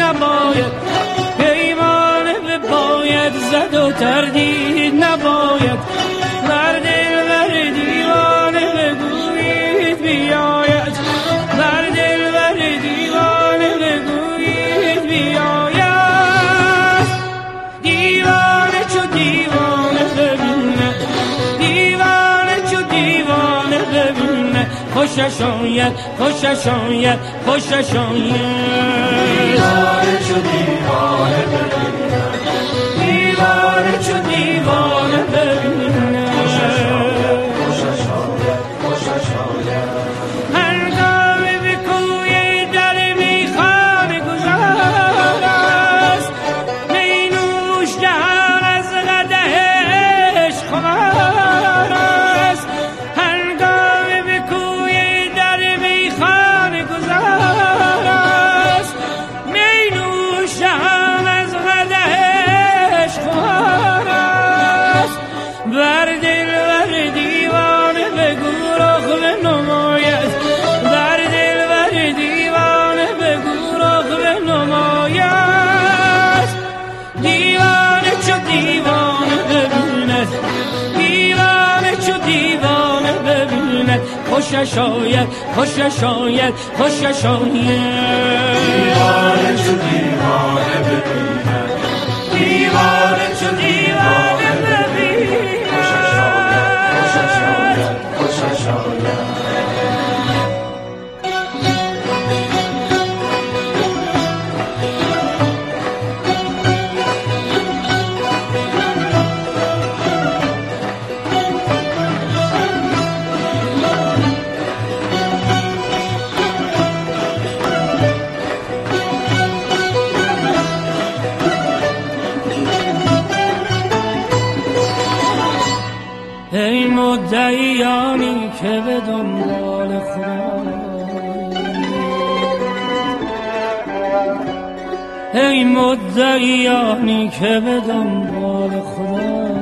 نباید، پیمانه باید زد و تردید نباید. بر دل بر دیوانه بگویید بیاید، بر دل بر دیوانه بگویید بیاید. دیوانه چو دیوانه ببینه، دیوانه چو دیوانه ببینه، خوشش آید، خوشش آید، خوشش آید. دیوانه چو دیوانه ببینه، دیوانه چو دیوانه ببینه، خوشش آید، خوشش آید، خوشش آید. هنگامی به کوی در میخانه گذار است، می نوش جهان از قدح عشق خمار است. هنگامی به کوی در میخانه گذار است، می نوش جهان از قدح عشق خمار است. بر دل بر دیوانه بگو رخ بنماید، بر دل بر دیوانه بگو رخ بنماید. دیوانه چو دیوانه ببیند، دیوانه چو دیوانه ببیند، خوشش آید، خوشش آید، خوشش آید. دیوانه چو دیوانه ببینه، دیوانه چو دیوانه ببیند، خوشش آید، خوشش آید، خوشش آید. ای مدعیانی که به دنبال خدا، ای مدعیانی که به دنبال خدا،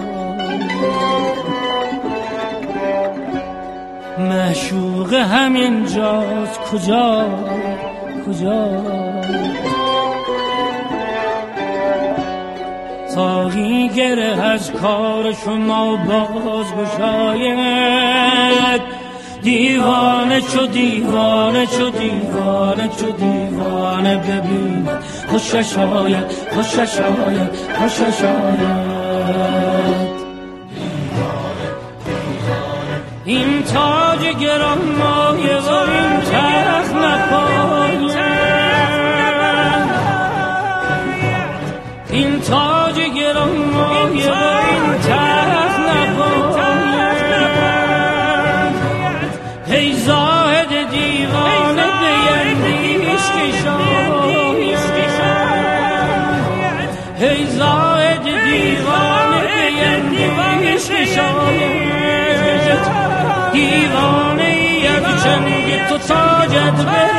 معشوق همین جاست کجا کجا، تاهی گره از کار شما باز گشاید. دیوانه چو دیوانه چو دیوانه چو دیوانه ببیند، خوشش آید، خوشش آید، خوشش آید. این تاج گرانمایه و این تخت نپاید، این تاج گرانمایه و این تخت نپاید. ای زاهد دیوانه بیندیش که شاید، ای زاهد دیوانه بیندیش که شاید. دیوانه یک چنگ تو تاجت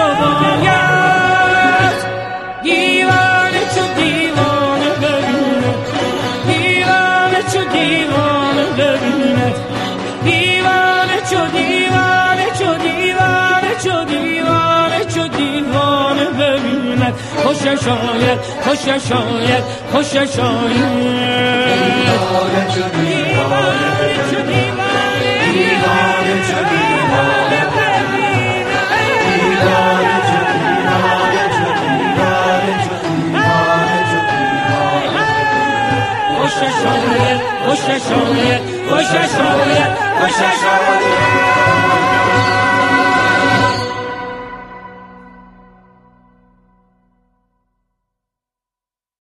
برباید. دیوانه چو دیوانه ببینه، دیوانه چو دیوانه ببینه، دیوانه چو دیوانه چو دیوانه چو دیوانه چو دیوانه ببینه، خوشش آید، خوشش آید، خوشش آید. دیوانه چو دیوانه ببینه، دیوانه چو دیوانه ببینه، دیوانه چو دیوانه چو دیوانه چو دیوانه چو دیوانه. خوشش آید، خوشش آید، خوشش آید، خوشش آید.